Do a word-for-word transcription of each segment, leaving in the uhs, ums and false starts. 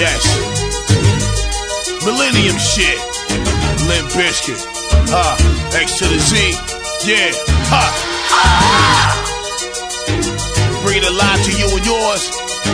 Yes. Millennium shit. Limp Bizkit. Ha. X to the Z. Yeah. Ha. Ah. Bring it alive to you and yours.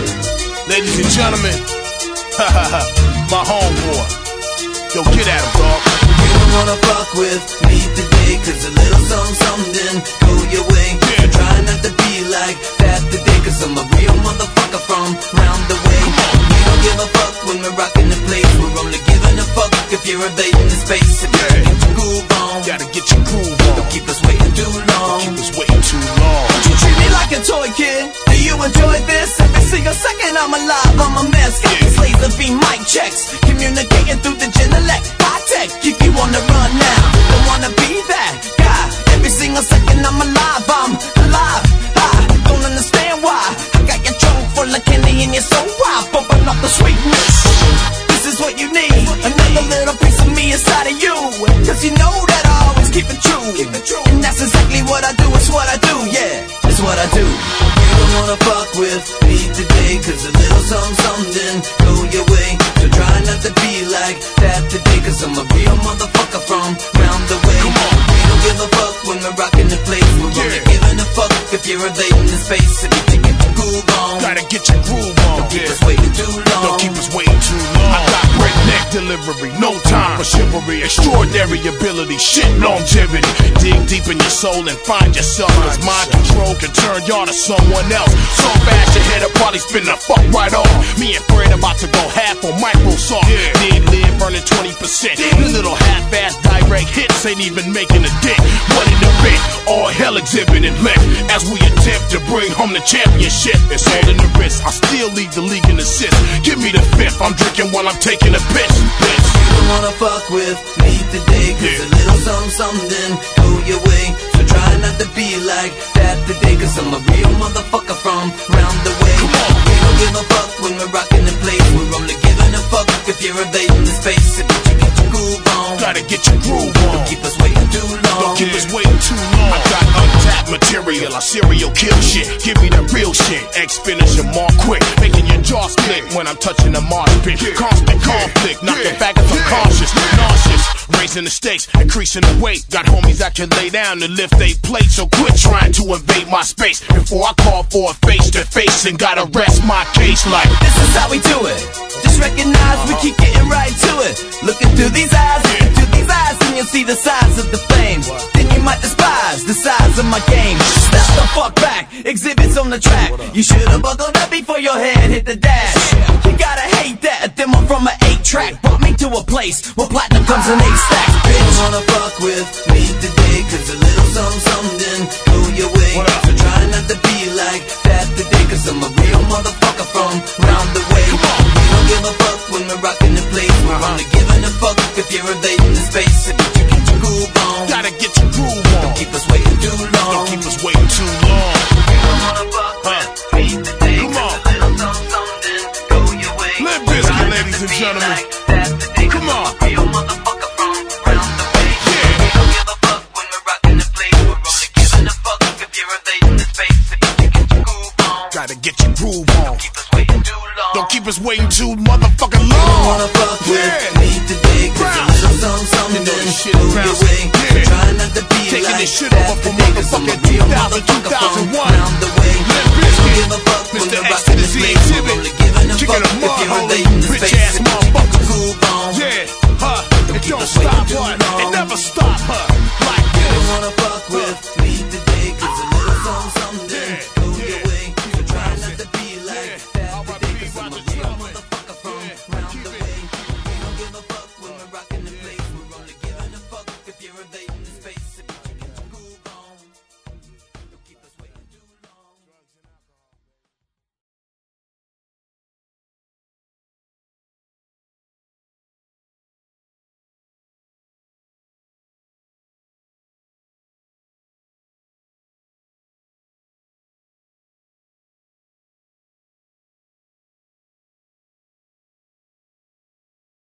Ladies and gentlemen. Ha ha ha. My homeboy. Yo, get at him, dog. You don't wanna fuck with me today, cause a little something, something didn't go your way. Yeah. Try not to be like that today, cause I'm a real motherfucker from round the way. We don't give a fuck when we're rocking the place. We're only giving a fuck if you're invading the space. If yeah. you get your groove on, gotta get your groove on. Don't keep us waiting too long. Don't keep us waiting too long. Don't you treat me like a toy, kid? Do you enjoy this? Every single second I'm alive, I'm a mess. Got these laser beam mic checks, communicating through the Genelec. High tech, keep you on the run now. Don't wanna be that guy. Every single second I'm alive, I'm alive. I don't understand why. I got your trunk full of candy and you're so wild, bumping up the sweetness. This is what you need, another little piece of me inside of you. Cause you know that I always keep it true. Keep it true. And that's exactly what I do, it's what I do, yeah, it's what I do. You don't wanna fuck with me today, cause a little something, something didn't go your way. So try not to be like that today, cause I'm a real motherfucker from round the way. Come on. We don't give a fuck when we're rocking the place. We're yeah. only giving a fuck if you're invading the space. If you can get your groove on, gotta get your groove on. Don't keep yeah. us waiting too long. Don't keep us waiting too long. I got breakneck delivery, no time for chivalry, extraordinary ability, shit longevity. Dig deep in your soul and find yourself, cause mind control can turn y'all to someone else. So fast your head'll probably spin the fuck right off. Me and Fred about to go half on Microsoft. Yeah. Did live earning twenty percent. The little half-ass direct hits ain't even making a dent. What an event, all hell exhibited left as we attempt to bring home the championship. It's all in the wrist, I still lead the league in assists. Give me the fifth, I'm drinking while I'm taking a piss. Bitch. You don't wanna fuck with me today, cause yeah. a little something, something didn't go your way. So try not to be like that today, cause I'm a real motherfucker from round the way. We don't give a fuck when we're rocking the place. We're only giving a fuck if you're invading the space. If you can get your groove on, gotta get your groove on. Don't keep us waiting too long. Don't keep us waiting too long. I got untapped material, I serial kill shit. Give me that real shit. X finish them all quick, making your jaw split when I'm touching the marsh pit. Constant conflict, knocking back if I'm cautious, nauseous. Raising the stakes, increasing the weight. Got homies that can lay down and lift they plate. So quit trying to invade my space before I call for a face to face and gotta rest my case like. This is how we do it. Just recognize we keep getting right to it. Looking through these eyes, looking through these eyes, and you'll see the size of the flame. Then you might despise the size of my game. Step the fuck back, exhibits on the track. You should've buckled up before your head hit the dash. You gotta hate that, then I'm from an eight track. Brought me to a place where platinum comes in eight stacks. Bitch, you wanna fuck with me today, cause a little something, something didn't go your way. So try not to be like that today, cause I'm a real motherfucker from round the way. We don't give a fuck when we're rocking the place. We're only giving a fuck if you're invading the space. If you can get your groove on, gotta get your groove on. Don't keep us waiting too long. Don't keep us waiting too long. You don't wanna fuck with me today, come on. cause a little something, something didn't go your way. Limp Bizkit, ladies and gentlemen. Like that today, come on. I'm a real motherfucker from round the way. Yeah. We don't give a fuck when we're rocking the place. We're only giving a fuck if you're invading the space. If you can get your groove on, gotta get your groove on. Don't keep us waiting too long. Don't keep us waiting too motherfucking long. You don't wanna fuck with yeah. me today, cause a little something, something didn't go your way. Yeah. Try not to be taking like this shit that over for today, cause I'm a motherfucking real two thousand, motherfucker two thousand from one. round the way. Limp We don't Bizkit, give a fuck when Mister we're X rocking to the the Z place. We're exhibit. only